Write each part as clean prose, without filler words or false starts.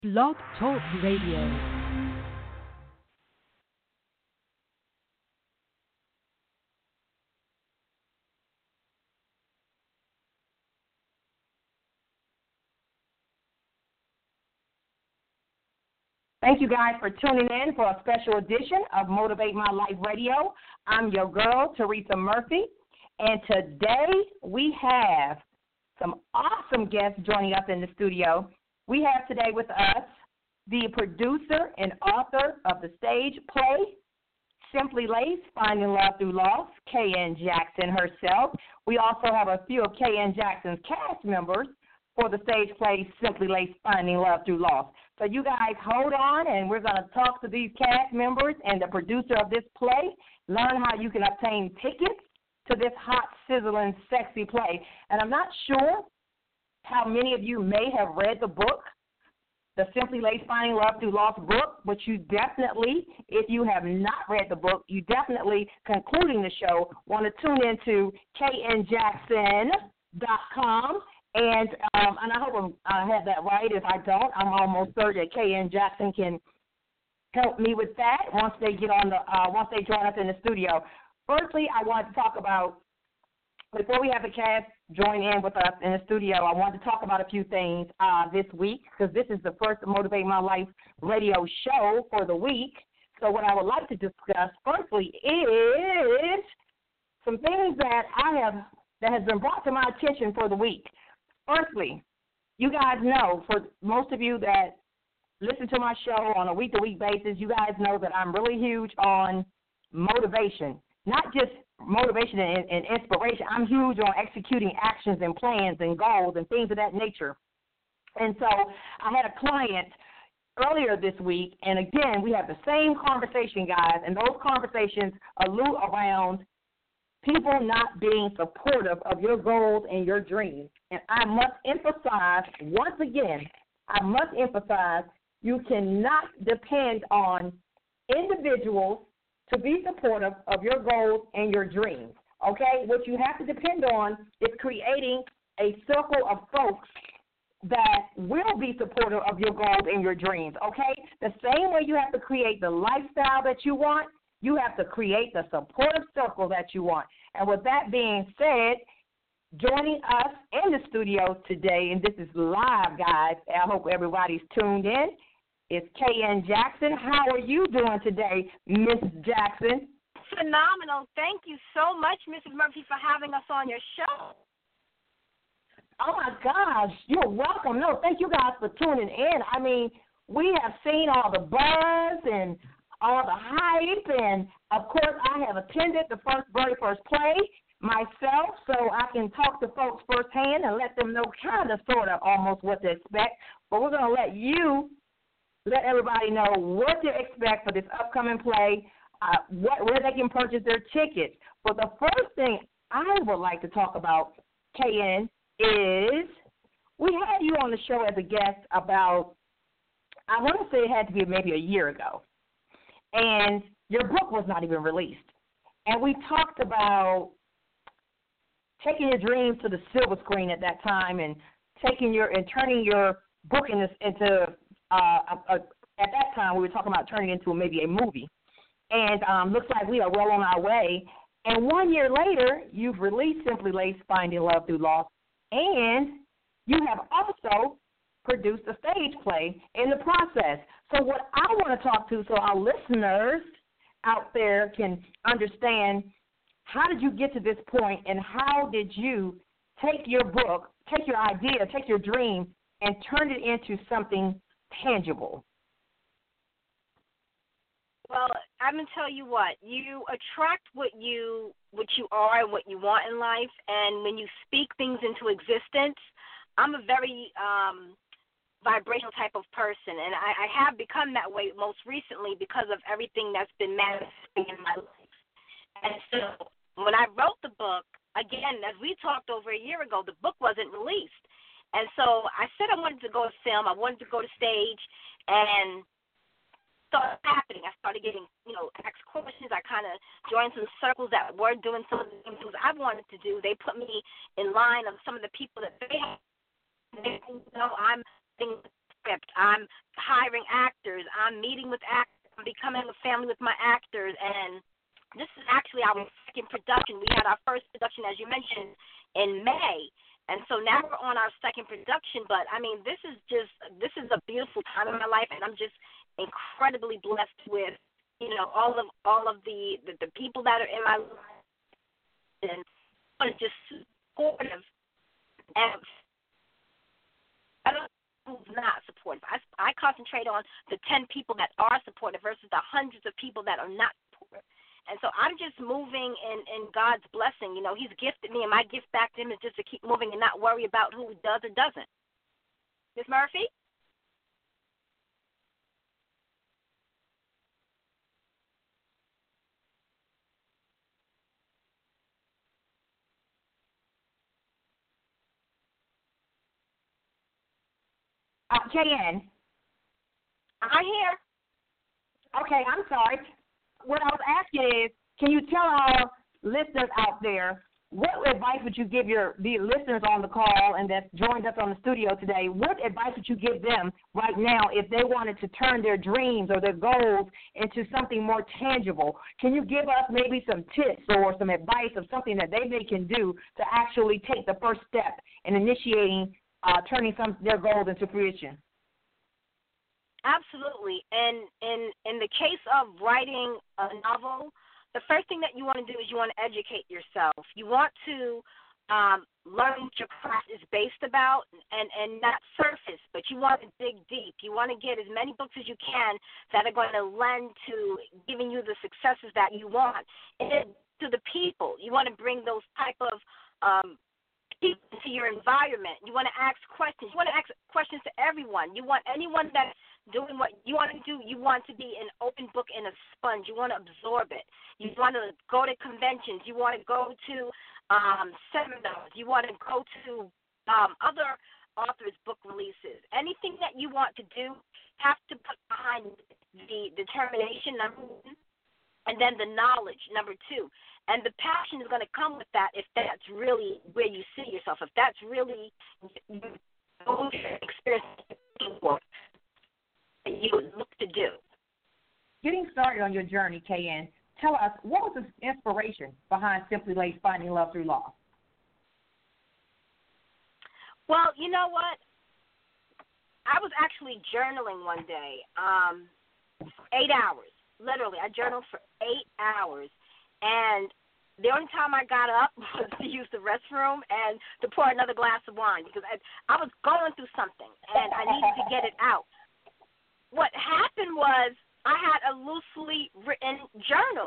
Blog Talk Radio. Thank you guys for tuning in for a special edition of Motivate My Life Radio. I'm your girl, Teresa Murphy, and today we have some awesome guests joining us in the studio. We have today with us the producer and author of the stage play, Simply Lace, Finding Love Through Loss, K.N. Jackson herself. We also have a few of K.N. Jackson's cast members for the stage play, Simply Lace, Finding Love Through Loss. So you guys hold on, and we're going to talk to these cast members and the producer of this play, learn how you can obtain tickets to this hot, sizzling, sexy play. And I'm not sure how many of you may have read the book, the Simply Lace, Finding Love Through Loss book, but you definitely, if you have not read the book, you definitely, concluding the show, want to tune into knjackson.com. And I hope I have that right. If I don't, I'm almost certain that K.N. Jackson can help me with that once they get on once they join us in the studio. Firstly, I want to talk about, before we have the cast join in with us in the studio, I want to talk about a few things this week, because this is the first Motivate My Life radio show for the week. So what I would like to discuss firstly is some things that has been brought to my attention for the week. Firstly, you guys know, for most of you that listen to my show on a week-to-week basis, you guys know that I'm really huge on motivation. Not just motivation and inspiration. I'm huge on executing actions and plans and goals and things of that nature. And so I had a client earlier this week, and again, we have the same conversation, guys, and those conversations allude around people not being supportive of your goals and your dreams. And I must emphasize, once again, you cannot depend on individuals to be supportive of your goals and your dreams, okay? What you have to depend on is creating a circle of folks that will be supportive of your goals and your dreams, okay? The same way you have to create the lifestyle that you want, you have to create the supportive circle that you want. And with that being said, joining us in the studio today, and this is live, guys, I hope everybody's tuned in, is K.N. Jackson. How are you doing today, Miss Jackson? Phenomenal. Thank you so much, Mrs. Murphy, for having us on your show. Oh, my gosh. You're welcome. No, thank you guys for tuning in. I mean, we have seen all the buzz and all the hype, and, of course, I have attended the very first play myself, so I can talk to folks firsthand and let them know kind of, sort of, almost what to expect. But we're going to let everybody know what to expect for this upcoming play, where they can purchase their tickets. But the first thing I would like to talk about, KN, is we had you on the show as a guest about, I want to say it had to be maybe a year ago, and your book was not even released. And we talked about taking your dreams to the silver screen at that time and turning your book into at that time we were talking about turning it into maybe a movie. And looks like we are well on our way. And 1 year later, you've released Simply Lace, Finding Love Through Loss, and you have also produced a stage play in the process. So what I want to talk to, so our listeners out there can understand, how did you get to this point, and how did you take your book, take your idea, take your dream, and turn it into something tangible? Well, I'm going to tell you what. You attract what you are and what you want in life, and when you speak things into existence, I'm a very vibrational type of person, and I have become that way most recently because of everything that's been manifesting in my life. And so when I wrote the book, again, as we talked over a year ago, the book wasn't released. And so I said I wanted to go to film, I wanted to go to stage, and started happening. I started getting, asked questions. I kind of joined some circles that were doing some of the things I wanted to do. They put me in line of some of the people that I'm script. I'm hiring actors. I'm meeting with actors. I'm becoming a family with my actors. And this is actually our second production. We had our first production, as you mentioned, in May. And so now we're on our second production. But, I mean, this is a beautiful time in my life, and I'm just incredibly blessed with, you know, all of the people that are in my life. And it's just supportive. And I don't know who's not supportive. I concentrate on the 10 people that are supportive versus the hundreds of people that are not supportive. And so I'm just moving in God's blessing. You know, He's gifted me, and my gift back to Him is just to keep moving and not worry about who does or doesn't. Ms. Murphy? KN. I'm here. Okay, I'm sorry. What I was asking is, can you tell our listeners out there, what advice would you give the listeners on the call and that joined us on the studio today? What advice would you give them right now if they wanted to turn their dreams or their goals into something more tangible? Can you give us maybe some tips or some advice of something that they can do to actually take the first step in initiating turning their goals into fruition? Absolutely. And in the case of writing a novel, the first thing that you want to do is you want to educate yourself. You want to learn what your craft is based about and not surface, but you want to dig deep. You want to get as many books as you can that are going to lend to giving you the successes that you want. And then to the people, you want to bring those type of people into your environment. You want to ask questions. You want to ask questions to everyone. You want anyone that's doing what you want to do. You want to be an open book and a sponge. You want to absorb it. You want to go to conventions. You want to go to seminars. You want to go to other authors' book releases. Anything that you want to do, have to put behind the determination, number one, and then the knowledge, number two. And the passion is going to come with that if that's really where you see yourself, if that's really your experience that you would look to do. Getting started on your journey, KN, tell us, what was the inspiration behind Simply Lace Finding Love Through Law? Well, you know what? I was actually journaling one day, 8 hours. Literally, I journaled for 8 hours. And the only time I got up was to use the restroom and to pour another glass of wine because I was going through something and I needed to get it out. What happened was I had a loosely written journal.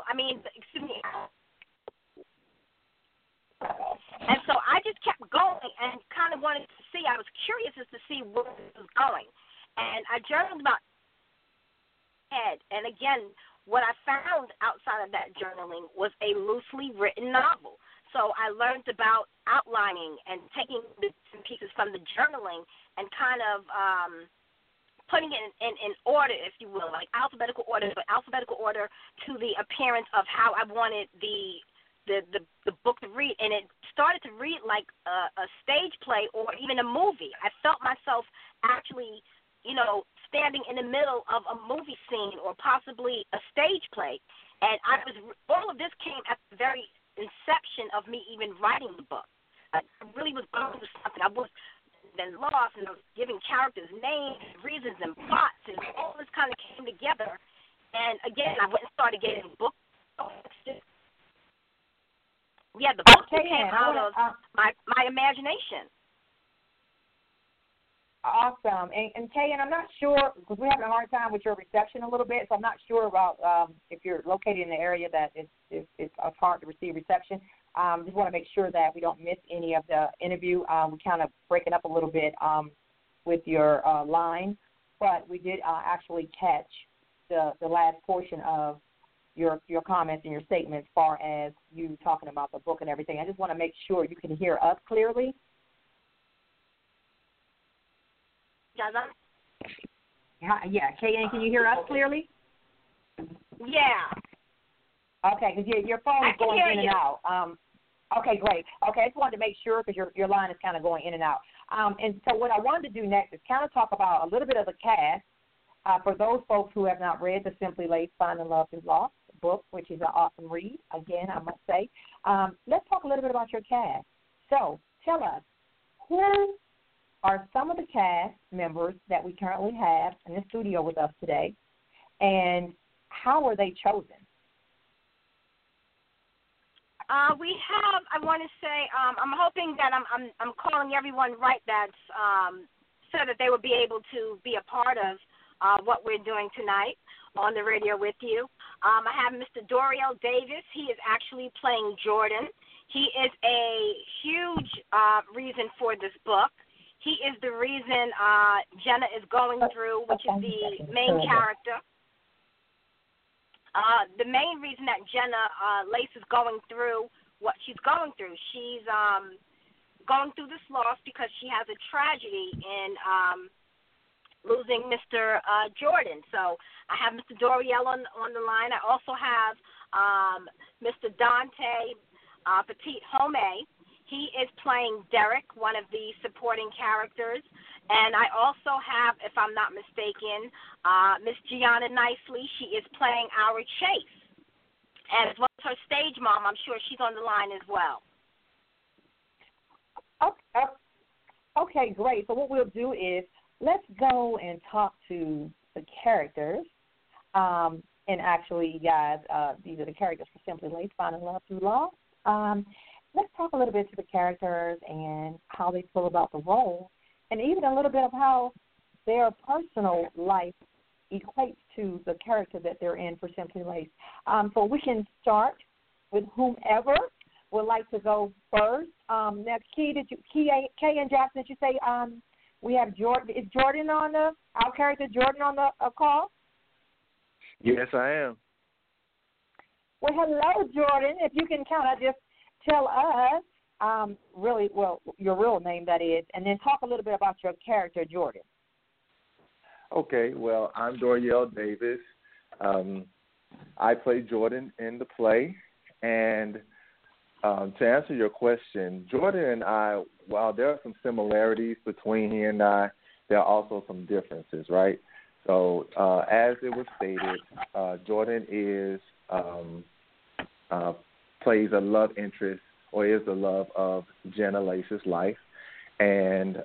And so I just kept going and kind of wanted to see. I was curious as to see where this was going. And I journaled about head. And again, what I found outside of that journaling was a loosely written novel. So I learned about outlining and taking bits and pieces from the journaling and kind of putting it in order, if you will, like alphabetical order, but alphabetical order to the appearance of how I wanted the book to read. And it started to read like a stage play or even a movie. I felt myself actually, standing in the middle of a movie scene or possibly a stage play. And all of this came at the very inception of me even writing the book. I really was going through something. I was then lost, and I was giving characters names, reasons, and plots, and all this kind of came together. And again, I went and started getting books. Yeah, the books came out of my imagination. Awesome. And KN, I'm not sure, because we're having a hard time with your reception a little bit, so I'm not sure about if you're located in the area that it's hard to receive reception. Just want to make sure that we don't miss any of the interview. We're kind of breaking up a little bit with your line, but we did actually catch the last portion of your comments and your statement as far as you talking about the book and everything. I just want to make sure you can hear us clearly. Yeah, KN, can you hear us clearly? Yeah. Okay, because your phone is going in and out. Okay, great. Okay, I just wanted to make sure because your line is kind of going in and out. And so what I wanted to do next is kind of talk about a little bit of the cast for those folks who have not read the Simply Laced Finding Love Through Loss book, which is an awesome read, again, I must say. Let's talk a little bit about your cast. So tell us, who are some of the cast members that we currently have in the studio with us today, and how were they chosen? We have. I want to say. I'm hoping that I'm calling everyone right that's so that they will be able to be a part of what we're doing tonight on the radio with you. I have Mr. Doriel Davis. He is actually playing Jordan. He is a huge reason for this book. He is the reason Jenna is going through, which is the main character. The main reason that Jenna Lace is going through what she's going through, she's going through this loss because she has a tragedy in losing Mr. Jordan. So I have Mr. Doriel on the line. I also have Mr. Dante Petit Home. He is playing Derek, one of the supporting characters. And I also have, if I'm not mistaken, Miss Gianna Nicely. She is playing our Chase. And as well as her stage mom, I'm sure she's on the line as well. Okay, great. So what we'll do is let's go and talk to the characters. And actually, guys, these are the characters for Simply Laced Finding Love Through Loss. Let's talk a little bit to the characters and how they feel about the role, and even a little bit of how their personal life equates to the character that they're in for Simply Laced. So we can start with whomever would like to go first. Now, Kay and Jackson, did you say we have Jordan? Is Jordan on our character Jordan on the call? Yes, I am. Well, hello, Jordan. If you can kind of just tell us your real name, that is, and then talk a little bit about your character, Jordan. Okay, well, I'm Doriel Davis. I play Jordan in the play, and to answer your question, Jordan and I, while there are some similarities between he and I, there are also some differences, right? So as it was stated, Jordan is plays a love interest, or is the love of Jenna Lace's life, and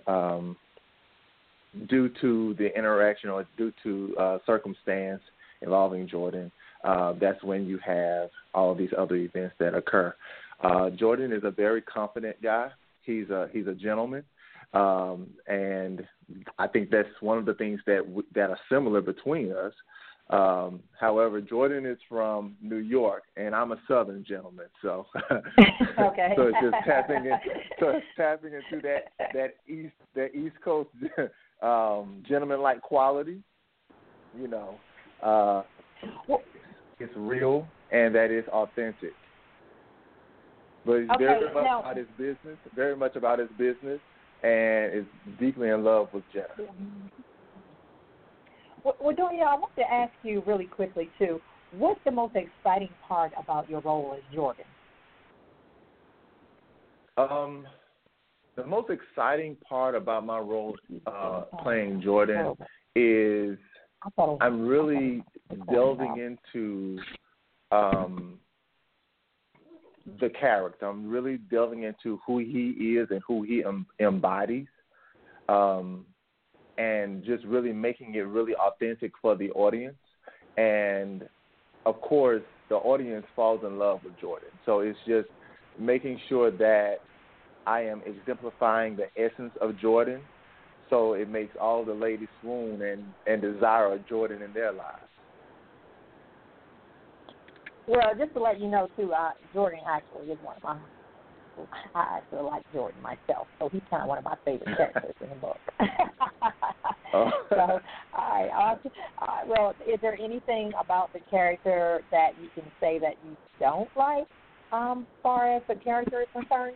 due to the interaction or due to circumstance involving Jordan, that's when you have all of these other events that occur. Jordan is a very confident guy. He's a gentleman, and I think that's one of the things that are similar between us. However, Jordan is from New York, and I'm a Southern gentleman, so okay. So it's just tapping into that East Coast gentleman-like quality. You know, it's real and that is authentic. But he's very much about his business, and is deeply in love with Jenna. Well, Doriel, I want to ask you really quickly, too, what's the most exciting part about your role as Jordan? The most exciting part about my role playing Jordan is I'm really delving into the character. I'm really delving into who he is and who he embodies. And just really making it really authentic for the audience. And, of course, the audience falls in love with Jordan. So it's just making sure that I am exemplifying the essence of Jordan, so it makes all the ladies swoon and desire a Jordan in their lives. Well, just to let you know, too, Jordan actually is one of my I actually like Jordan myself, so he's kind of one of my favorite characters in the book. Oh. So, all right. Well, is there anything about the character that you can say that you don't like, as far as the character is concerned?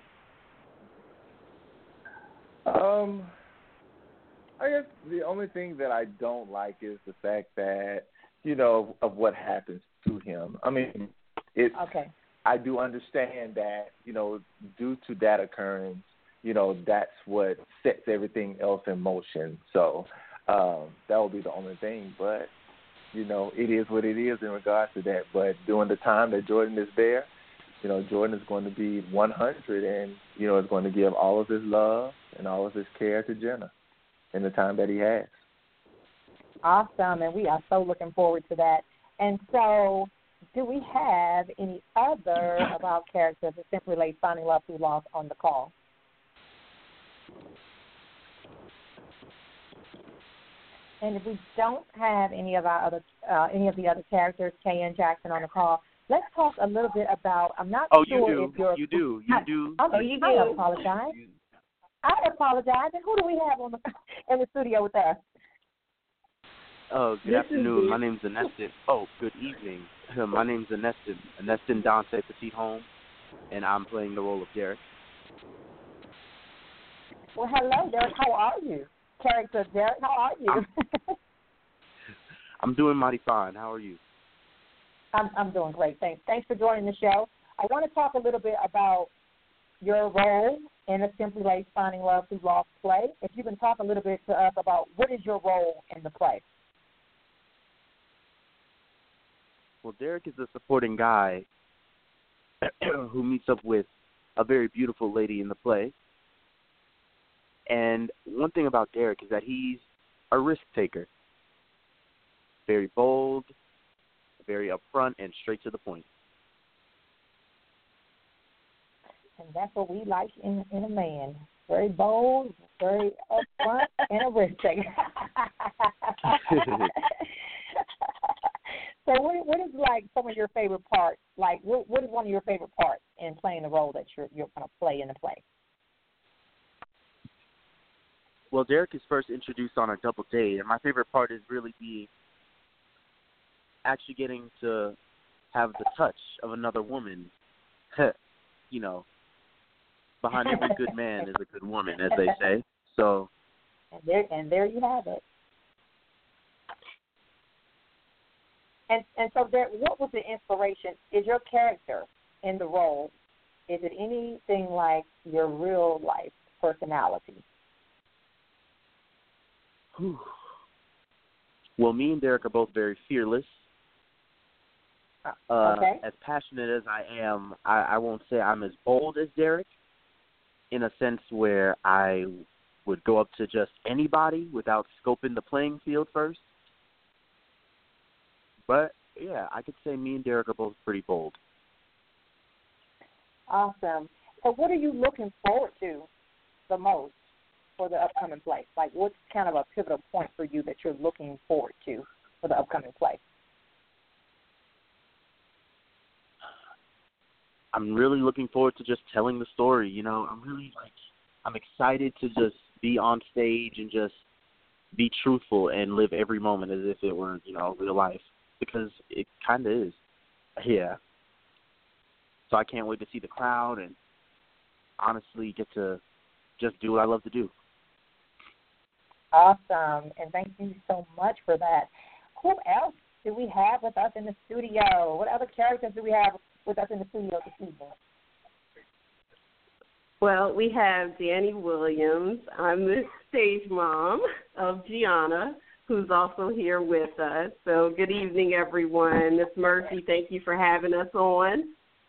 I guess the only thing that I don't like is the fact that, you know, of what happens to him. I mean, it's okay. I do understand that, you know, due to that occurrence, that's what sets everything else in motion. So that would be the only thing. But, it is what it is in regards to that. But during the time that Jordan is there, Jordan is going to be 100 and, is going to give all of his love and all of his care to Jenna in the time that he has. Awesome, and we are so looking forward to that. And so, do we have any other of our characters that simply relate finding love through loss on the call? And if we don't have any of the other characters, Kay and Jackson, on the call, let's talk a little bit about. I'm not sure if you're. You do. I apologize. And who do we have in the studio with us? Oh, good afternoon. My name's Anestin. Oh, good evening. My name's Anestin Dante Petitholm, and I'm playing the role of Derek. Well, hello, Derek. How are you? Character Derek, how are you? I'm doing mighty fine. How are you? I'm doing great. Thanks for joining the show. I want to talk a little bit about your role in a Simply Lace Finding Love Through Loss play. If you can talk a little bit to us about what is your role in the play. Well, Derek is a supporting guy who meets up with a very beautiful lady in the play. And one thing about Derek is that he's a risk taker. Very bold, very upfront, and straight to the point. And that's what we like in a man. Very bold, very upfront, and a risk taker. So what is like some of your favorite parts? Like what is one of your favorite parts in playing the role that you're going to play in the play? Well, Derek is first introduced on a double date, and my favorite part is really actually getting to have the touch of another woman. Behind every good man is a good woman, as they say. So, and there you have it. And so, Derek, what was the inspiration? Is your character in the role? Is it anything like your real life personality? Well, me and Derek are both very fearless. Okay. As passionate as I am, I won't say I'm as bold as Derek, in a sense where I would go up to just anybody without scoping the playing field first. But, yeah, I could say me and Derek are both pretty bold. Awesome. So what are you looking forward to the most for the upcoming play? Like, what's kind of a pivotal point for you that you're looking forward to for the upcoming play? I'm really looking forward to just telling the story. I'm excited to just be on stage and just be truthful and live every moment as if it were, real life, because it kind of is. Yeah. So I can't wait to see the crowd and honestly get to just do what I love to do. Awesome, and thank you so much for that. Who else do we have with us in the studio? What other characters do we have with us in the studio this evening? Well, we have Danny Williams. I'm the stage mom of Gianna, who's also here with us. So good evening, everyone. Miss Murphy, thank you for having us on.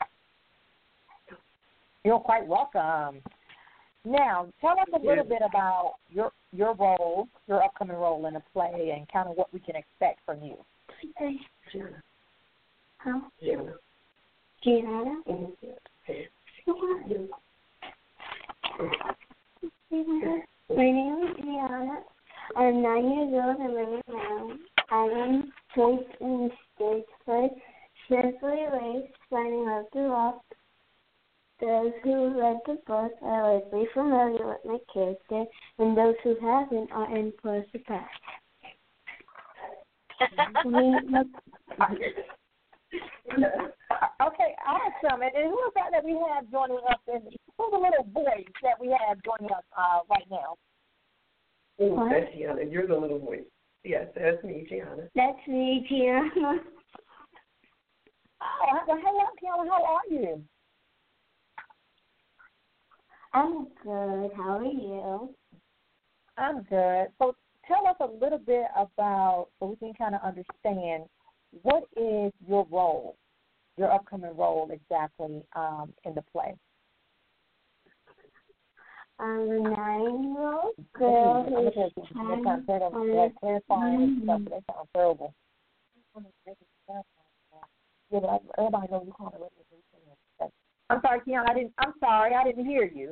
You're quite welcome. Now, tell us a little bit about your role, your upcoming role in the play, and kind of what we can expect from you. Gianna. My name is Gianna. I'm 9 years old and live in Maryland. I am placed in stage play, Simply Lace, Finding Love Through Loss. Those who read the book are likely familiar with my character, and those who haven't are in for a surprise. Okay, awesome. And who is that we have joining us? Who's the little voice that we have joining us right now? Oh, that's Gianna. You're the little voice. Yes, that's me, Gianna. That's me, Gianna. Oh, well, hello, Gianna. How are you? I'm good. How are you? I'm good. So tell us a little bit about, so we can kind of understand, what is your role, your upcoming role exactly in the play? I'm a 9-year-old girl who's trying to find That sounds terrible. Yeah, but everybody knows you call it radio. I'm sorry, Kiana. I didn't hear you.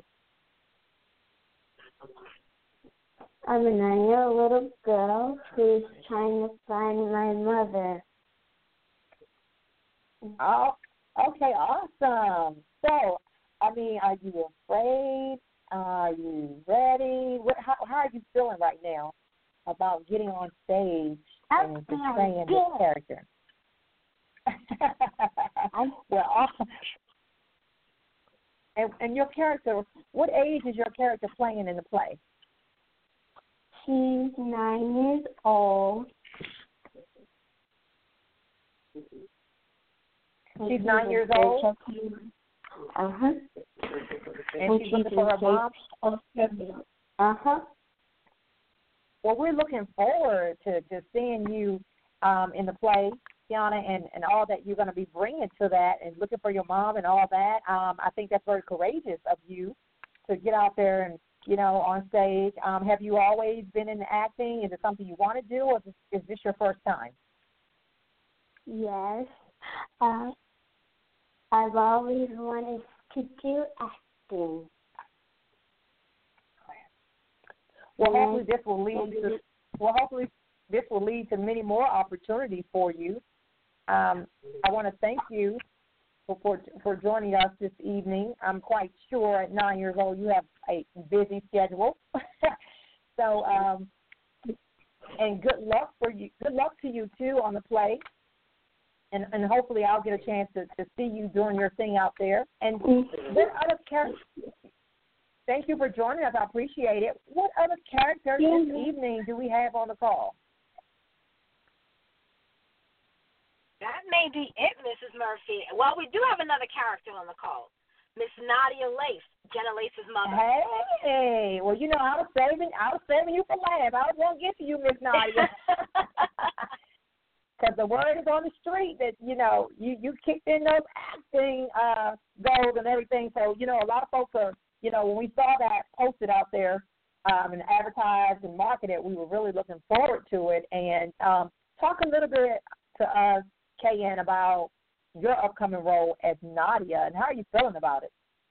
I'm a 9-year-old little girl who's trying to find my mother. Oh, okay, awesome. So, I mean, are you afraid? Are you ready? How are you feeling right now about getting on stage and portraying this character? Well, awesome. And your character, what age is your character playing in the play? She's 9 years old. She's 9 years old? Uh-huh. And she's looking for her mom? Uh-huh. Well, we're looking forward to seeing you in the play, Kiana, and all that you're going to be bringing to that, and looking for your mom and all that. I think that's very courageous of you to get out there and, on stage. Have you always been in acting? Is it something you want to do, or is this your first time? Yes. I've always wanted to do acting. Well, hopefully this will lead to many more opportunities for you. I want to thank you for joining us this evening. I'm quite sure at 9 years old you have a busy schedule. So, and good luck for you. Good luck to you too on the play. And hopefully I'll get a chance to see you doing your thing out there. And what other characters? Thank you for joining us. I appreciate it. What other characters this evening do we have on the call? That may be it, Mrs. Murphy. Well, we do have another character on the call, Miss Nadia Lace, Jenna Lace's mother. Hey, well, I was saving you for last. I was going to get to you, Miss Nadia. Because the word is on the street that, you kicked in those acting goals and everything. So, a lot of folks are, when we saw that posted out there and advertised and marketed, we were really looking forward to it. And talk a little bit to us, KN, about your upcoming role as Nadia, and how are you feeling about it?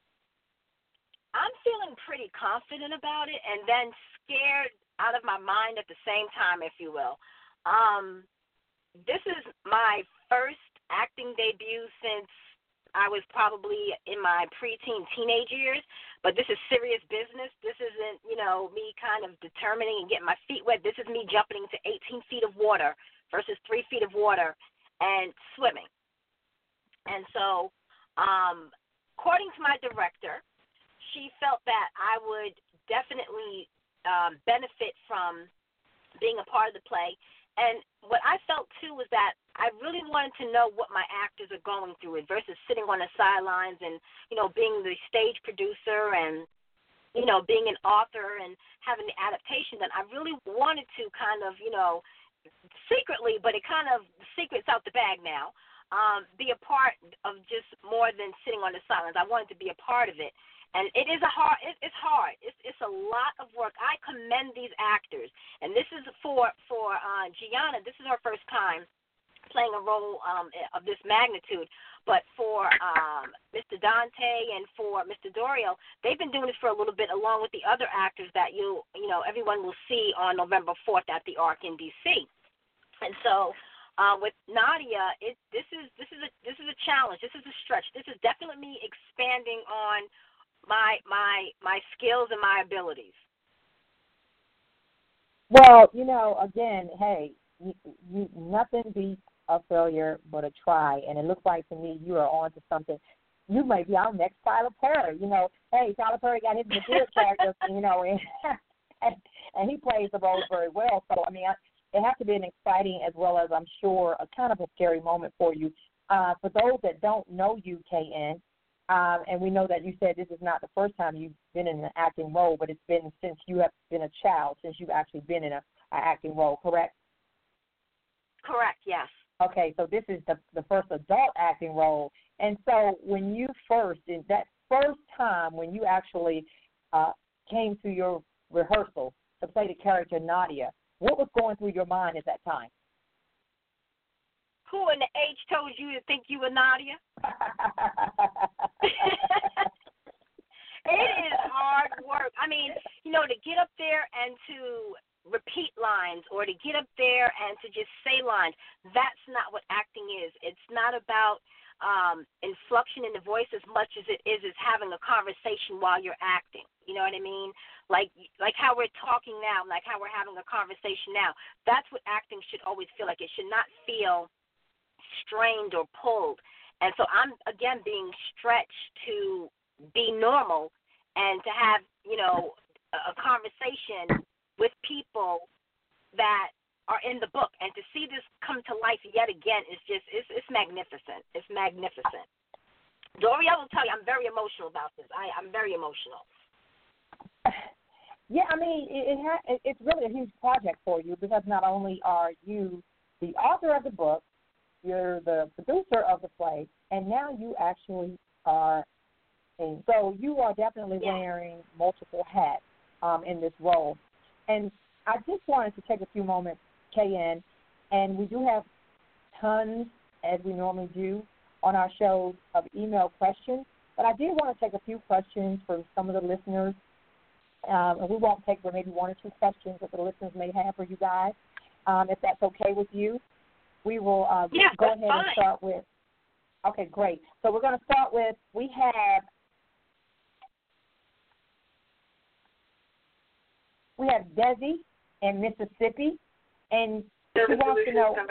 I'm feeling pretty confident about it, and then scared out of my mind at the same time, if you will. This is my first acting debut since I was probably in my preteen, teenage years, but this is serious business. This isn't, me kind of determining and getting my feet wet. This is me jumping into 18 feet of water versus 3 feet of water and swimming. And so, according to my director, she felt that I would definitely benefit from being a part of the play. And what I felt, too, was that I really wanted to know what my actors are going through versus sitting on the sidelines and, being the stage producer and, being an author and having the adaptation done. I really wanted to kind of, secretly, but the secret's out the bag now, be a part of just more than sitting on the sidelines. I wanted to be a part of it. And it is it's hard. It's a lot of work. I commend these actors. And this is for Gianna, this is her first time playing a role of this magnitude. But for Mr. Dante and for Mr. Dorio, they've been doing this for a little bit, along with the other actors that everyone will see on November 4th at the Arc in D.C. And so with Nadia, this is a challenge. This is a stretch. This is definitely me expanding on my skills and my abilities. Well, again, hey, you nothing beats a failure but a try, and it looks like to me you are on to something. You may be our next Tyler Perry. Hey, Tyler Perry got his Madea character, and he plays the role very well. So, it has to be an exciting as well as, I'm sure, a kind of a scary moment for you. For those that don't know you, KN, And we know that you said this is not the first time you've been in an acting role, but it's been since you have been a child, since you've actually been in an acting role, correct? Correct, yes. Okay, so this is the first adult acting role. And so when you in that first time when you actually came to your rehearsal to play the character Nadia, what was going through your mind at that time? Who in the age told you to think you were Nadia? It is hard work. I mean, to get up there and to repeat lines or to get up there and to just say lines, that's not what acting is. It's not about inflection in the voice as much as it is having a conversation while you're acting. You know what I mean? Like how we're talking now, like how we're having a conversation now. That's what acting should always feel like. It should not feel strained or pulled. And so I'm, again, being stretched to be normal and to have, a conversation with people that are in the book. And to see this come to life yet again is just, it's magnificent. It's magnificent. Dorielle will tell you I'm very emotional about this. I'm very emotional. Yeah, I mean, it's really a huge project for you because not only are you the author of the book, you're the producer of the play, and now you actually are. So you are definitely wearing multiple hats in this role. And I just wanted to take a few moments, KN, and we do have tons, as we normally do, on our shows of email questions. But I did want to take a few questions from some of the listeners. And we won't take maybe one or two questions that the listeners may have for you guys, if that's okay with you. We will go ahead and start with. Okay, great. So we're going to start with, we have Desi in Mississippi, and she wants to know,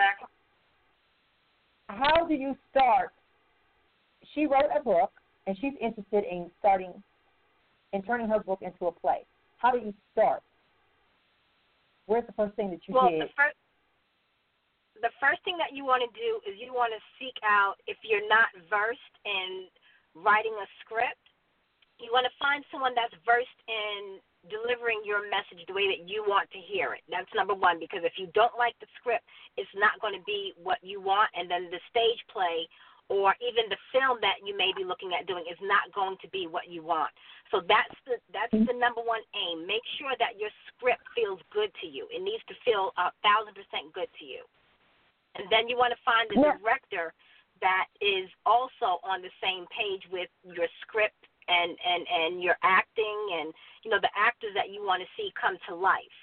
how do you start? She wrote a book, and she's interested in turning her book into a play. How do you start? Where's the first thing that you did? The first thing that you want to do is you want to seek out, if you're not versed in writing a script, you want to find someone that's versed in delivering your message the way that you want to hear it. That's number one, because if you don't like the script, it's not going to be what you want, and then the stage play or even the film that you may be looking at doing is not going to be what you want. So that's the number one aim. Make sure that your script feels good to you. It needs to feel 1,000% good to you. And then you want to find the director that is also on the same page with your script and your acting and, the actors that you want to see come to life.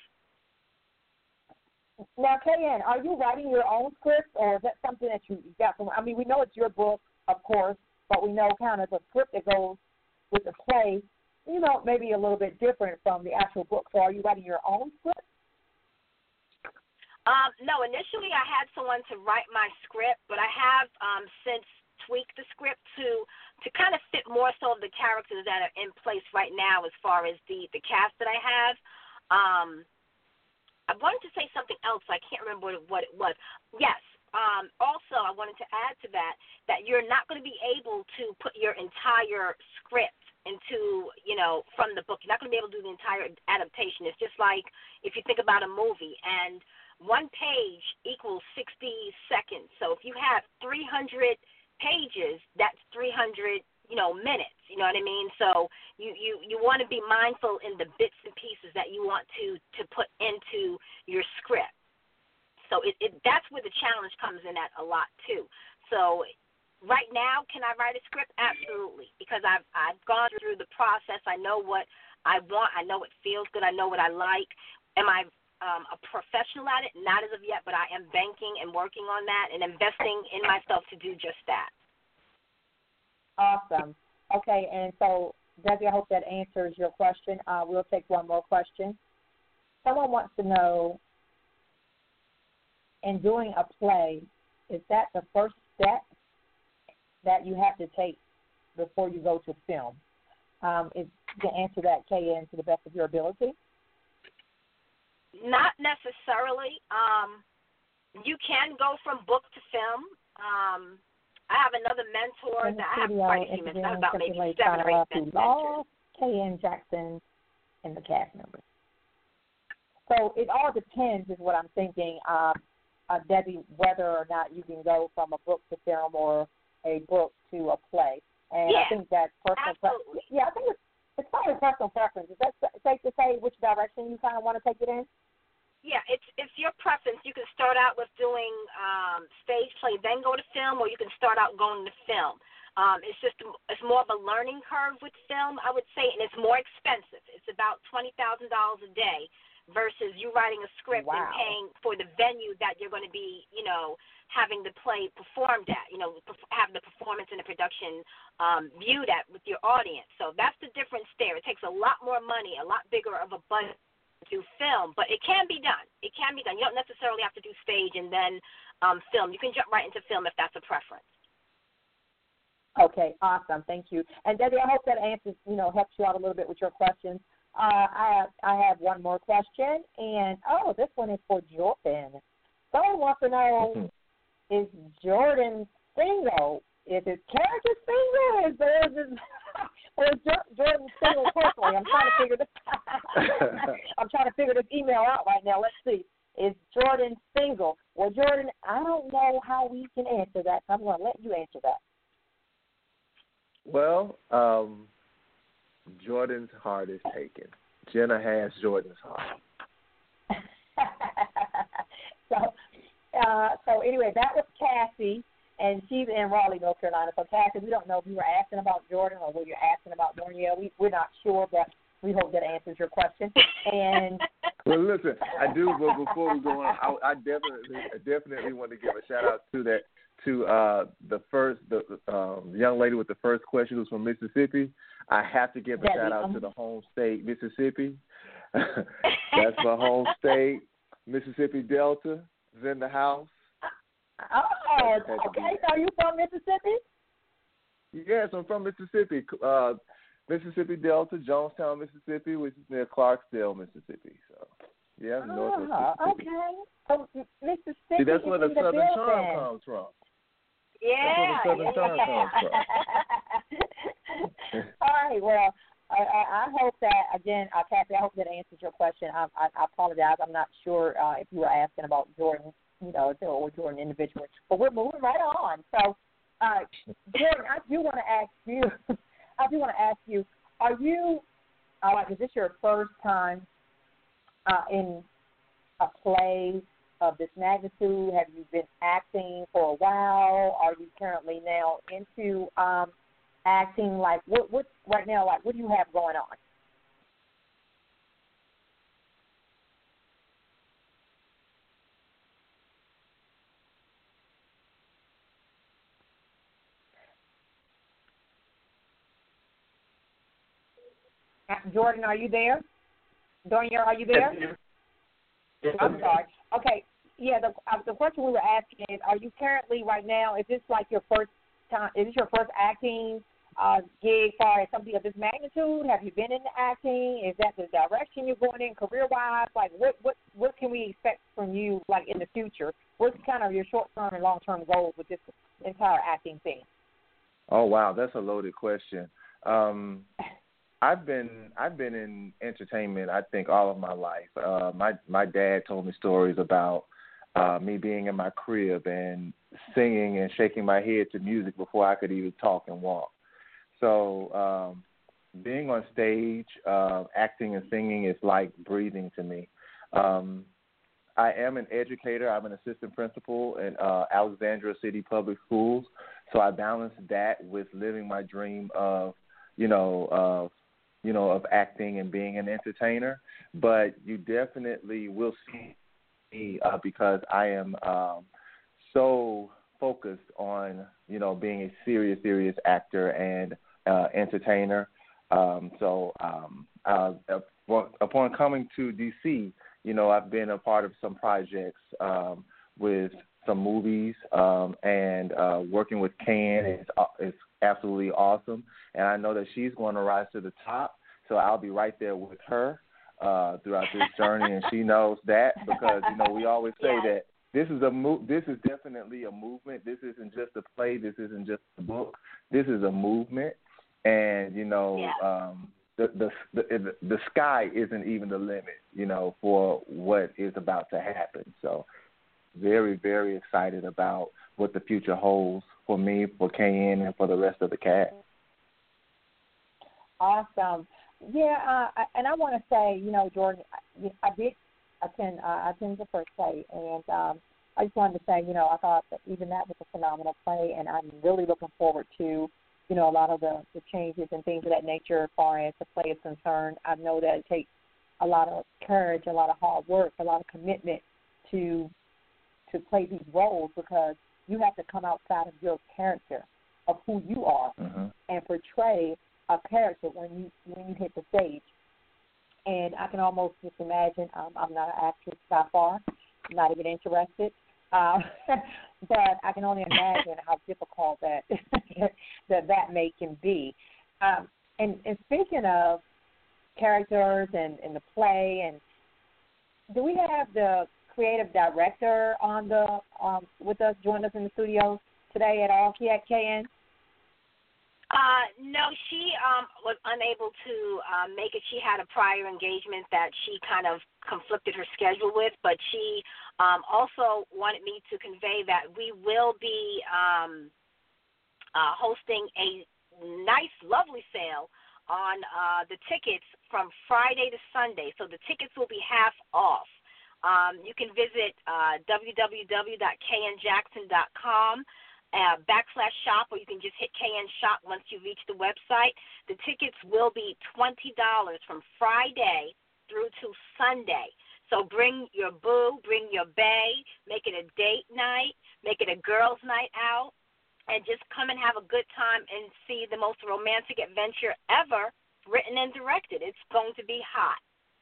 Now, KN, are you writing your own script, or is that something that you got from, I mean, we know it's your book, of course, but we know kind of the script that goes with the play, maybe a little bit different from the actual book. So are you writing your own script? No, initially I had someone to write my script, but I have since tweaked the script to kind of fit more so of the characters that are in place right now as far as the cast that I have. I wanted to say something else. I can't remember what it was. Yes. Also, I wanted to add to that you're not going to be able to put your entire script into, from the book. You're not going to be able to do the entire adaptation. It's just like if you think about a movie, and one page equals 60 seconds. So if you have 300 pages, that's 300, minutes. You know what I mean? So you want to be mindful in the bits and pieces that you want to put into your script. So that's where the challenge comes in at a lot too. So right now, can I write a script? Absolutely, because I've gone through the process. I know what I want. I know it feels good. I know what I like. Am I a professional at it? Not as of yet, but I am banking and working on that and investing in myself to do just that. Awesome. Okay, and so, Debbie, I hope that answers your question. We'll take one more question. Someone wants to know, in doing a play, is that the first step that you have to take before you go to film? Is to answer that, KN, to the best of your ability? Not necessarily. You can go from book to film. I have another mentor that I have quite a few mentors. I have about maybe 7 or 8 mentors. K.N. Jackson and the cast members. So it all depends, is what I'm thinking, Debbie, whether or not you can go from a book to film or a book to a play. And I think that's personal preference. Yeah, I think it's probably personal preference. Is that safe to say which direction you kind of want to take it in? Yeah, it's your preference. You can start out with doing stage play, then go to film, or you can start out going to film. It's more of a learning curve with film, I would say, and it's more expensive. It's about $20,000 a day versus you writing a script and paying for the venue that you're going to be, having the play performed at, have the performance and the production viewed at with your audience. So that's the difference there. It takes a lot more money, a lot bigger of a budget to film, but it can be done. It can be done. You don't necessarily have to do stage and then film. You can jump right into film if that's a preference. Okay, awesome. Thank you. And Debbie, I hope that answers, helps you out a little bit with your questions. I have one more question, and this one is for Jordan. Someone wants to know, is Jordan single? Is his character single? Or is Jordan single personally? I'm trying to figure this. I'm trying to figure this email out right now. Let's see. Is Jordan single? Well, Jordan, I don't know how we can answer that. So I'm going to let you answer that. Well, Jordan's heart is taken. Jenna has Jordan's heart. So anyway, that was Cassie, and she's in Raleigh, North Carolina. So Cassie, we don't know if you were asking about Jordan or were you asking about Donielle. We're not sure, but we hope that answers your question. And well, listen, I do. But before we go on, I definitely want to give a shout out to that. To the young lady with the first question who's from Mississippi. I have to give a shout out to the home state, Mississippi. That's my home state. Mississippi Delta is in the house. Oh, okay. So are you from Mississippi? Yes, I'm from Mississippi. Mississippi Delta, Jonestown, Mississippi, which is near Clarksdale, Mississippi. So, yeah, Northwest Mississippi. Okay. So Mississippi. See, that's where the Southern building. charm comes from. Yeah. That's where the Southern charm comes from. All right. Well, I hope that, again, Kathy, I hope that answers your question. I apologize. I'm not sure if you were asking about Jordan, or Jordan individually. But we're moving right on. So, Jordan, I do want to ask you, is this your first time in a play of this magnitude? Have you been acting for a while? Are you currently now into acting? Like, what right now? Like, what do you have going on? Jordan, are you there? Donielle, are you there? Yes, I'm sorry. Okay. Yeah, the question we were asking is, are you currently right now, is this like your first time, is this your first acting gig for something of this magnitude? Have you been into acting? Is that the direction you're going in career-wise? Like, what can we expect from you, like, in the future? What's kind of your short-term and long-term goals with this entire acting thing? Oh, wow, that's a loaded question. I've been in entertainment, I think, all of my life. My dad told me stories about me being in my crib and singing and shaking my head to music before I could even talk and walk. So being on stage, acting and singing is like breathing to me. I am an educator. I'm an assistant principal in Alexandria City Public Schools. So I balance that with living my dream of acting and being an entertainer. But you definitely will see me because I am so focused on, being a serious actor and entertainer. Upon coming to D.C., I've been a part of some projects with some movies and working with Can is absolutely awesome. And I know that she's going to rise to the top, so I'll be right there with her throughout this journey, and she knows that because, we always say that This is This is definitely a movement. This isn't just a play. This isn't just a book. This is a movement, and the sky isn't even the limit, for what is about to happen. So, very, very excited about what the future holds for me, for KN, and for the rest of the cast. Awesome. Yeah, and I want to say, Jordan, I did attend the first play, and I just wanted to say, I thought that even that was a phenomenal play, and I'm really looking forward to, a lot of the changes and things of that nature as far as the play is concerned. I know that it takes a lot of courage, a lot of hard work, a lot of commitment to play these roles, because you have to come outside of your character, of who you are, and portray a character when you hit the stage. And I can almost just imagine, I'm not an actress by far, not even interested, but I can only imagine how difficult that may can be. And speaking of characters and the play, and do we have the creative director on with us, join us in the studio today at all, KN? No, she was unable to make it. She had a prior engagement that she kind of conflicted her schedule with, but she also wanted me to convey that we will be hosting a nice, lovely sale on the tickets from Friday to Sunday. So the tickets will be half off. You can visit www.knjackson.com. /shop, or you can just hit KN Shop once you reach the website. The tickets will be $20 from Friday through to Sunday. So bring your boo, bring your bae, make it a date night, make it a girls' night out, and just come and have a good time and see the most romantic adventure ever written and directed. It's going to be hot.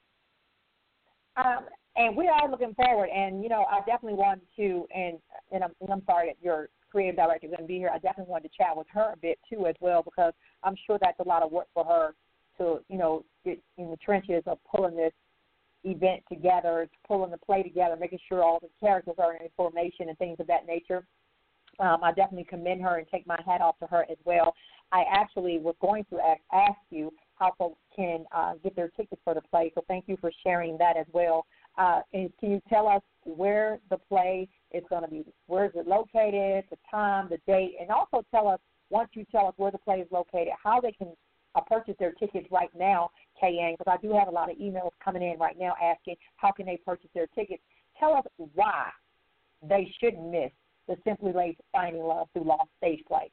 And we are looking forward, and, I definitely wanted to, and I'm sorry that your creative director is going to be here. I definitely wanted to chat with her a bit, too, as well, because I'm sure that's a lot of work for her to, get in the trenches of pulling this event together, pulling the play together, making sure all the characters are in formation and things of that nature. I definitely commend her and take my hat off to her as well. I actually was going to ask you how folks can get their tickets for the play, so thank you for sharing that as well. And can you tell us where the play is going to be? Where is it located, the time, the date, and also tell us, once you tell us where the play is located, how they can purchase their tickets right now, KN, because I do have a lot of emails coming in right now asking how can they purchase their tickets. Tell us why they shouldn't miss the Simply Laced Finding Love Through Lost stage play.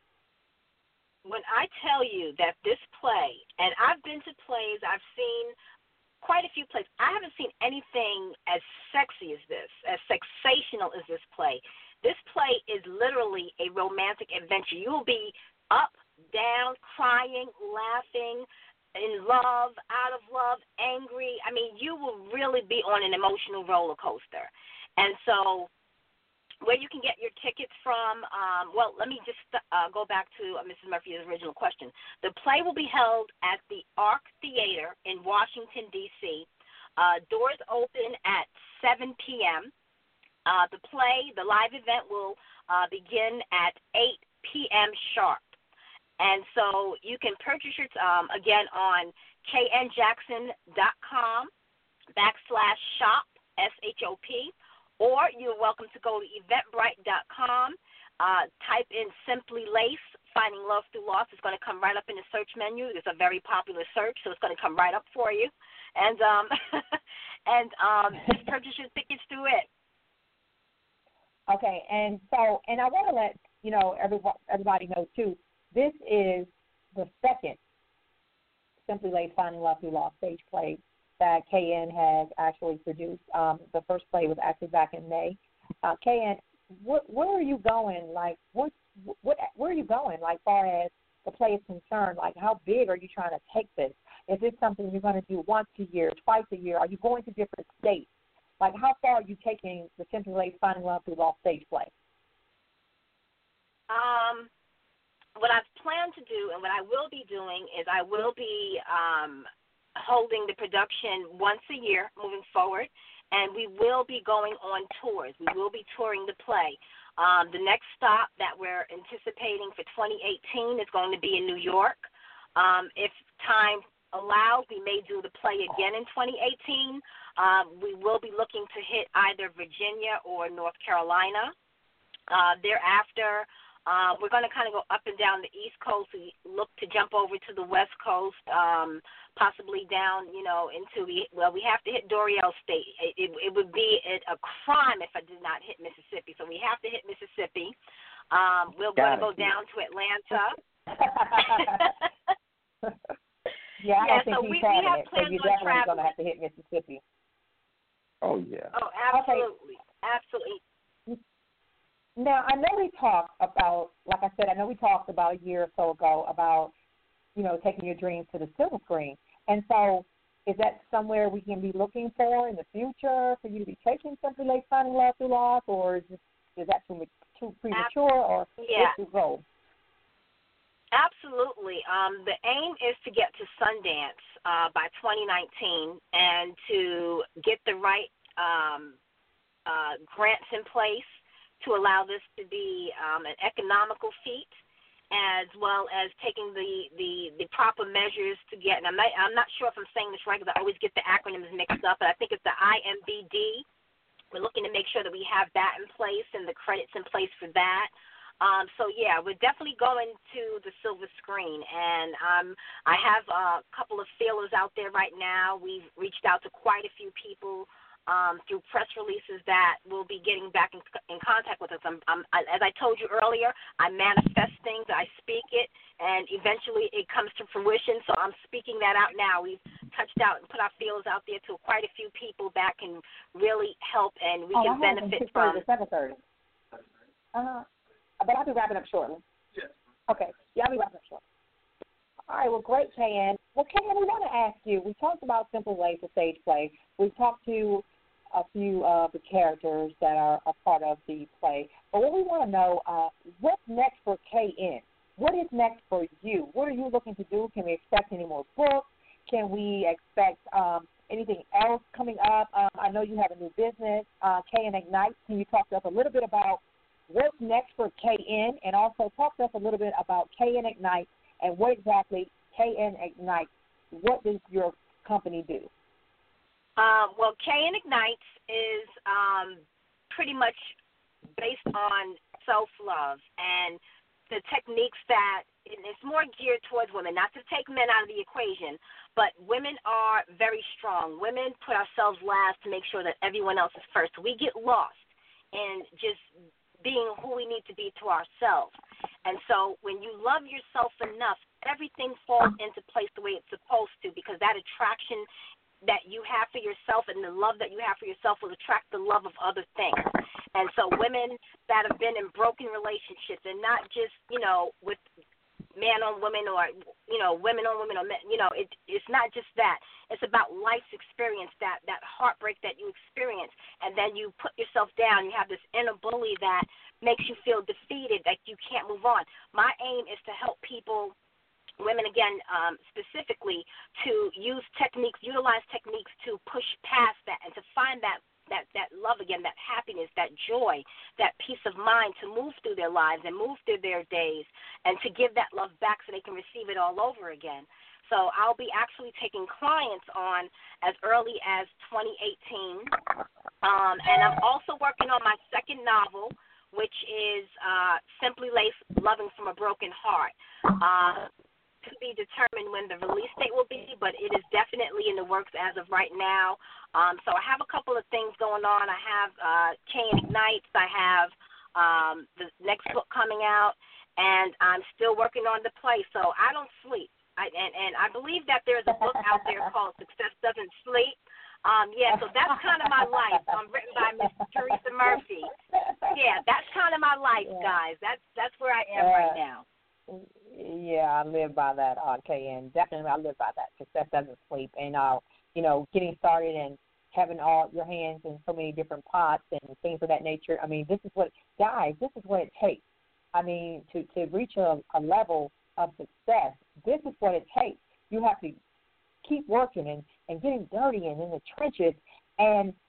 When I tell you that this play, and I've been to plays, I've seen quite a few plays. I haven't seen anything as sexy as this, as sensational as this play. This play is literally a romantic adventure. You will be up, down, crying, laughing, in love, out of love, angry. I mean, you will really be on an emotional roller coaster. And so where you can get your tickets from, well, let me just go back to Mrs. Murphy's original question. The play will be held at the Arc Theater in Washington, D.C. Doors open at 7 p.m. The live event will begin at 8 p.m. sharp. And so you can purchase your, again, on knjackson.com /shop, SHOP. Or you're welcome to go to eventbrite.com, type in Simply Lace, Finding Love Through Lost. It's going to come right up in the search menu. It's a very popular search, so it's going to come right up for you. And just purchase your tickets through it. Okay, and I want to let everybody know, too, this is the second Simply Lace, Finding Love Through Lost stage play that KN has actually produced. The first play was actually back in May. KN, where are you going? Like, where are you going? Like, far as the play is concerned, like, how big are you trying to take this? Is this something you're going to do once a year, twice a year? Are you going to different states? Like, how far are you taking the Simply Lace, Finding Love Through Lost stage play? What I've planned to do and what I will be doing is I will be holding the production once a year moving forward, and we will be going on tours. We will be touring the play. The next stop that we're anticipating for 2018 is going to be in New York. If time allows, we may do the play again in 2018. We will be looking to hit either Virginia or North Carolina. Thereafter, we're going to kind of go up and down the East Coast. We look to jump over to the West Coast, possibly down, into we have to hit Doreal State. It would be a crime if I did not hit Mississippi. So we have to hit Mississippi. We're going to go down to Atlanta. Yeah, I don't think so he's we having have it, so plans you're on definitely traveling. going to have to hit Mississippi. Oh, yeah. Oh, absolutely. Okay. Absolutely. Now, I know we talked about, like I said, we talked about a year or so ago about, taking your dreams to the silver screen. And so is that somewhere we can be looking for in the future for you to be taking Simply Laced Finding Love Through Loss, or is that too premature, or what's your goal? Absolutely. The aim is to get to Sundance by 2019 and to get the right grants in place to allow this to be an economical feat, as well as taking the proper measures to get. And I'm not sure if I'm saying this right because I always get the acronyms mixed up, but I think it's the IMBD. We're looking to make sure that we have that in place and the credits in place for that. So, yeah, we're definitely going to the silver screen, and I have a couple of feelers out there right now. We've reached out to quite a few people through press releases that will be getting back in contact with us. As I told you earlier, I manifest things, I speak it, and eventually it comes to fruition, so I'm speaking that out now. We've touched out and put our feelers out there to quite a few people that can really help and we can benefit from. 7:30. But I'll be wrapping up shortly. Yes. Okay. Yeah, I'll be wrapping up shortly. All right. Well, great, Kayan. Well, Kayan, we want to ask you, we talked about Simple Ways to Stage Play. We've talked to a few of the characters that are a part of the play. But what we want to know, what's next for KN? What is next for you? What are you looking to do? Can we expect any more books? Can we expect anything else coming up? I know you have a new business, KN Ignite. Can you talk to us a little bit about what's next for KN, and also talk to us a little bit about KN Ignite and what exactly KN Ignite, what does your company do? Well, KN Ignite is pretty much based on self-love and the techniques that, and it's more geared towards women, not to take men out of the equation, but women are very strong. Women put ourselves last to make sure that everyone else is first. We get lost in just being who we need to be to ourselves. And so when you love yourself enough, everything falls into place the way it's supposed to, because that attraction that you have for yourself and the love that you have for yourself will attract the love of other things. And so women that have been in broken relationships, and not just, with man on women or, women on women or men, it's not just that. It's about life's experience, that heartbreak that you experience, and then you put yourself down. You have this inner bully that makes you feel defeated, that you can't move on. My aim is to help people, women again specifically, to utilize techniques to push past that and to find that love again, that happiness, that joy, that peace of mind, to move through their lives and move through their days and to give that love back so they can receive it all over again. So I'll be actually taking clients on as early as 2018. And I'm also working on my second novel, which is Simply Laced, Loving from a Broken Heart. To be determined when the release date will be, but it is definitely in the works as of right now. So I have a couple of things going on. I have KN Ignites. I have the next book coming out, and I'm still working on the play. So I don't sleep. And I believe that there's a book out there called Success Doesn't Sleep. So that's kind of my life. Written by Miss Teresa Murphy. Yeah, that's kind of my life, guys. That's where I am right now. Yeah, I live by that, KN. Definitely, I live by that. Success doesn't sleep. And, getting started and having all your hands in so many different pots and things of that nature. I mean, this is what it takes. I mean, to reach a level of success, this is what it takes. You have to keep working and getting dirty and in the trenches and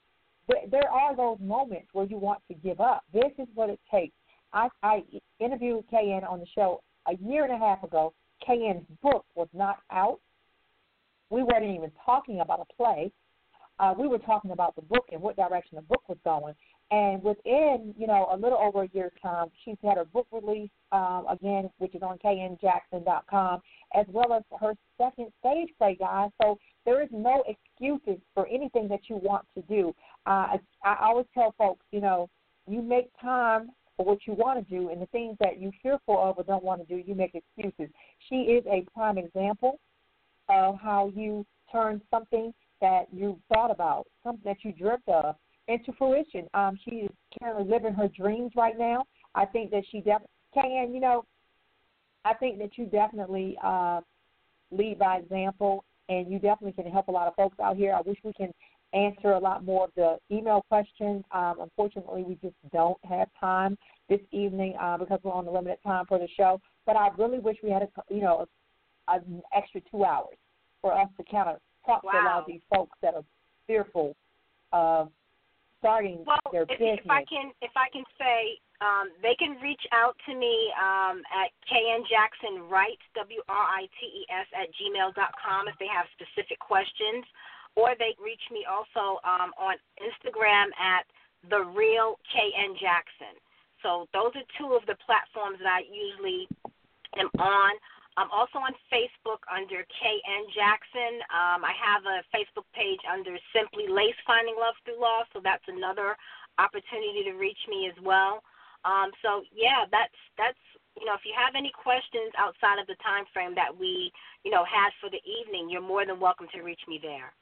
there are those moments where you want to give up. This is what it takes. I interviewed KN on the show a year and a half ago. KN's book was not out. We weren't even talking about a play. We were talking about the book and what direction the book was going. And within, a little over a year's time, she's had her book release, again, which is on knjackson.com, as well as her second stage play, guys. So there is no excuses for anything that you want to do. I always tell folks, you make time for what you want to do, and the things that you're fearful of or don't want to do, you make excuses. She is a prime example of how you turn something that you thought about, something that you dreamt of, into fruition. She is currently living her dreams right now. I think that she definitely can, I think that you definitely lead by example, and you definitely can help a lot of folks out here. I wish we can answer a lot more of the email questions. Unfortunately, we just don't have time this evening because we're on the limited time for the show. But I really wish we had an extra 2 hours for us to kind of talk to a lot of these folks that are fearful of starting their business. If I can say, they can reach out to me at knjacksonwrites, WRITES, @gmail.com if they have specific questions, or they reach me also on Instagram at @TheRealKNJackson. So those are two of the platforms that I usually am on. I'm also on Facebook under KN Jackson. I have a Facebook page under Simply Lace Finding Love Through Law, so that's another opportunity to reach me as well. So yeah, that's if you have any questions outside of the time frame that we had for the evening, you're more than welcome to reach me there.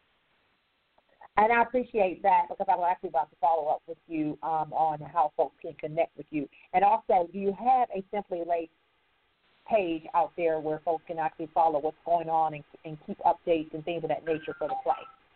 And I appreciate that because I was actually about to follow up with you on how folks can connect with you. And also, do you have a Simply Lace page out there where folks can actually follow what's going on and keep updates and things of that nature for the play?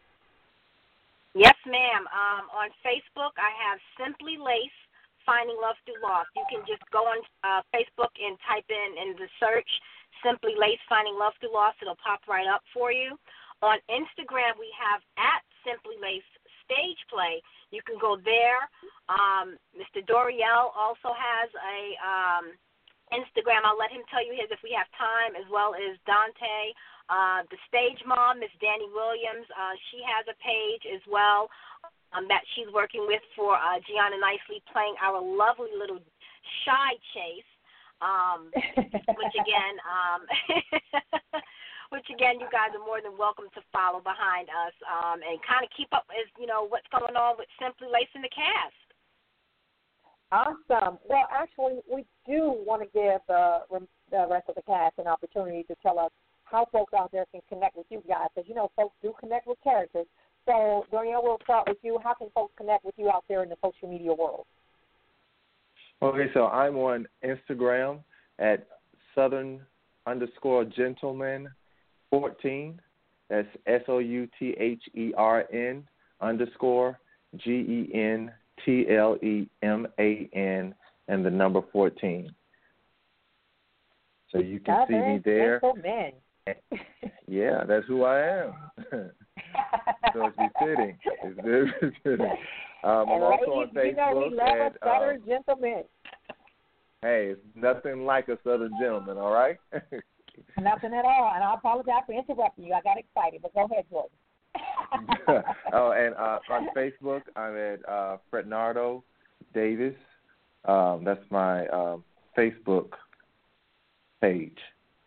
Yes, ma'am. On Facebook, I have Simply Lace Finding Love Through Loss. You can just go on Facebook and type in the search Simply Lace Finding Love Through Loss. It'll pop right up for you. On Instagram, we have @Simply Lace Stage Play. You can go there. Mr. Doriel also has a Instagram. I'll let him tell you his if we have time, as well as Dante. The stage mom, Miss Danny Williams, she has a page as well that she's working with for Gianna Nicely, playing our lovely little Shy Chase, which again, you guys are more than welcome to follow behind us and kind of keep up as what's going on with Simply Lace in the cast. Awesome. Well, actually, we do want to give the rest of the cast an opportunity to tell us how folks out there can connect with you guys, because folks do connect with characters. So, Doriel, we'll start with you. How can folks connect with you out there in the social media world? Okay, so I'm on Instagram at Southern_Gentleman14. That's SOUTHERN_GENTLEMAN and the number 14. So you can see me there. Gentleman. Yeah, that's who I am. So it's befitting. It's very befitting. I'm also on Facebook. We love a Southern gentleman. Hey, it's nothing like a Southern gentleman, all right? Nothing at all. And I apologize for interrupting you. I got excited, but go ahead, Jordan. And on Facebook, I'm at Frednardo Davis. That's my Facebook page.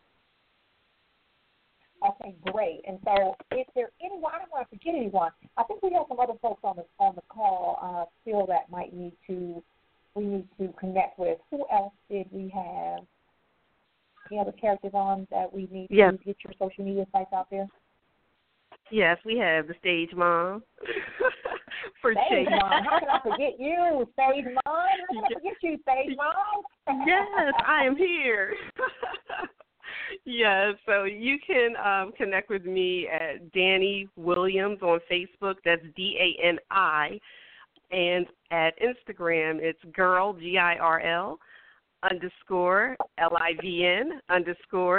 Okay, great. And so, is there anyone? I don't want to forget anyone. I think we have some other folks on the call still that we need to connect with. Who else did we have? Any other characters on that we need to get your social media sites out there? Yes, we have the stage mom. Stage mom. How can I forget you, stage mom? How can I forget you, stage mom? Yes, I am here. Yes, so you can connect with me at Danny Williams on Facebook. That's DANI. And at Instagram, it's girl, GIRL, _LIVN,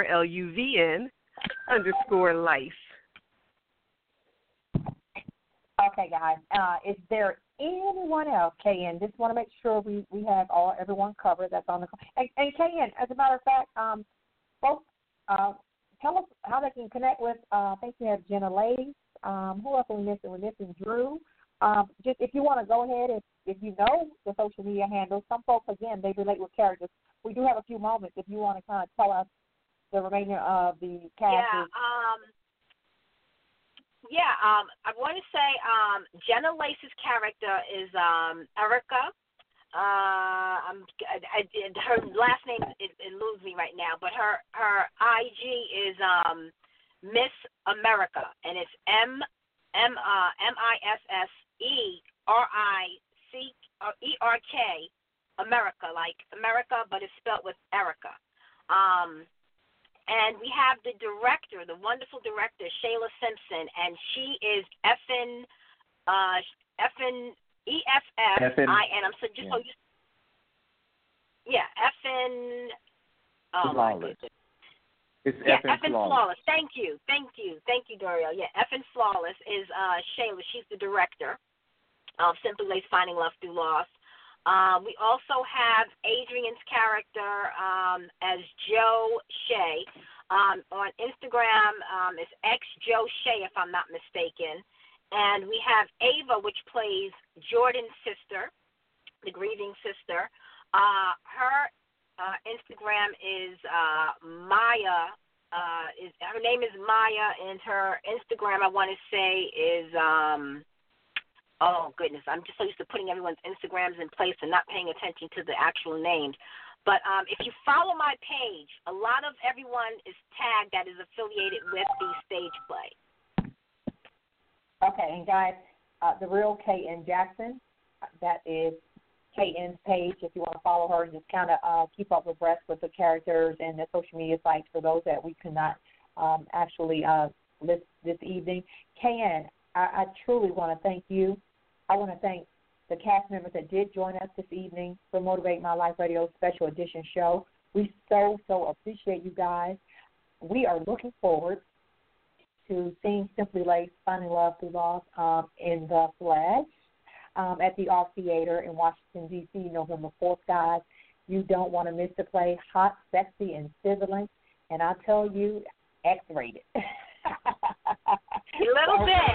_LUVN, _life. Okay, guys. Is there anyone else, KN? Just want to make sure we have everyone covered that's on the call. And KN, as a matter of fact, folks, tell us how they can connect with. I think we have Jenna Ladies. Who else are we missing? We're missing Drew. Just if you want to go ahead, if you know the social media handles, some folks, again, they relate with characters. We do have a few moments if you want to kind of tell us the remainder of the cast. I want to say Jenna Lace's character is Erica. Her last name it eludes me right now, but her IG is Miss America, and it's MISSERICERK America, like America, but it's spelled with Erica. And we have the director, the wonderful director, Shayla Simpson, and she is EFFIN. I'm so just so you. Yeah, EFFIN. Oh my goodness. It's EFFIN Flawless. Thank you, Doriel. Yeah, EFFIN Flawless is Shayla. She's the director of Simply Lace: Finding Love Through Loss. We also have Adrian's character as Joe Shea. On Instagram, it's xJoeShea, if I'm not mistaken. And we have Ava, which plays Jordan's sister, the grieving sister. Her Instagram is Maya. Her name is Maya, and her Instagram, I want to say, is oh, goodness. I'm just so used to putting everyone's Instagrams in place and not paying attention to the actual names. But if you follow my page, a lot of everyone is tagged that is affiliated with the stage play. Okay, and guys, the real KN Jackson, that is KN's page if you want to follow her and just kind of keep up abreast with the characters and the social media sites for those that we could not actually list this evening. KN, I truly want to thank you. I want to thank the cast members that did join us this evening for Motivate My Life Radio Special Edition show. We so appreciate you guys. We are looking forward to seeing Simply Lace: Finding Love Through Loss in the flesh at the Off Theater in Washington, D.C., November 4th, guys. You don't want to miss the play. Hot, sexy, and sizzling. And I'll tell you, X-rated. A little bit.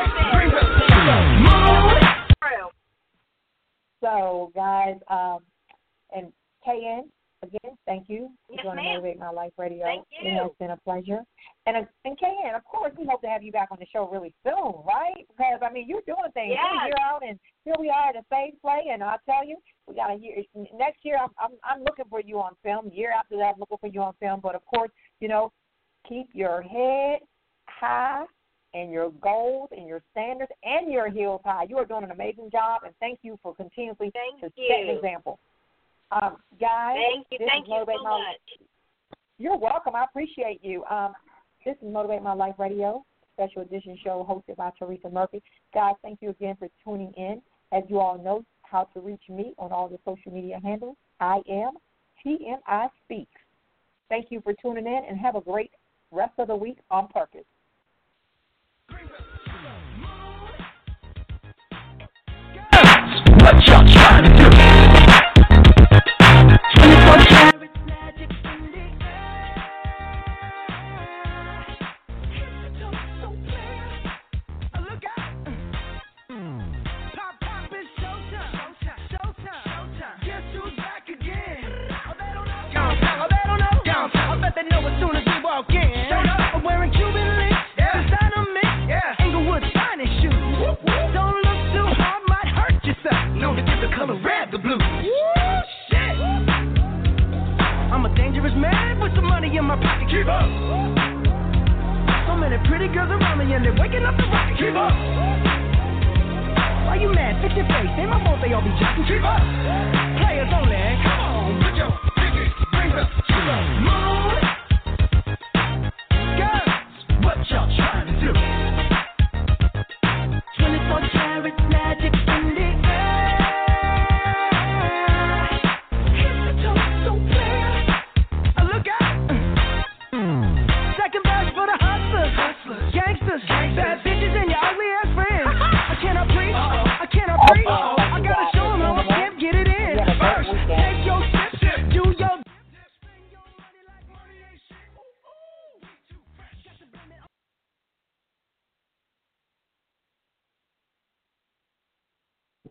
So, guys, and KN, again, thank you for Yes, joining Motivate My Life Radio. Thank you. It has been a pleasure. And KN, of course, we hope to have you back on the show really soon, right? Because, I mean, you're doing things. Yes. You're out, and here we are at a stage play, and I'll tell you, we got a year. Next year, I'm looking for you on film. The year after that, I'm looking for you on film. But, of course, you know, keep your head high and your goals and your standards and your heels high. You are doing an amazing job, and thank you for continuously set an example. Guys, thank you so much. You're welcome. I appreciate you. This is Motivate My Life Radio, special edition show hosted by Teresa Murphy. Guys, thank you again for tuning in. As you all know how to reach me on all the social media handles, I am TMI Speaks. Thank you for tuning in, and have a great rest of the week on purpose. What y'all trying to do? 24/7. Keep up. So many pretty girls around me and they're waking up the rocket. Keep up. Why you mad? Fix your face. Ain't my fault they all be jocking. Keep up.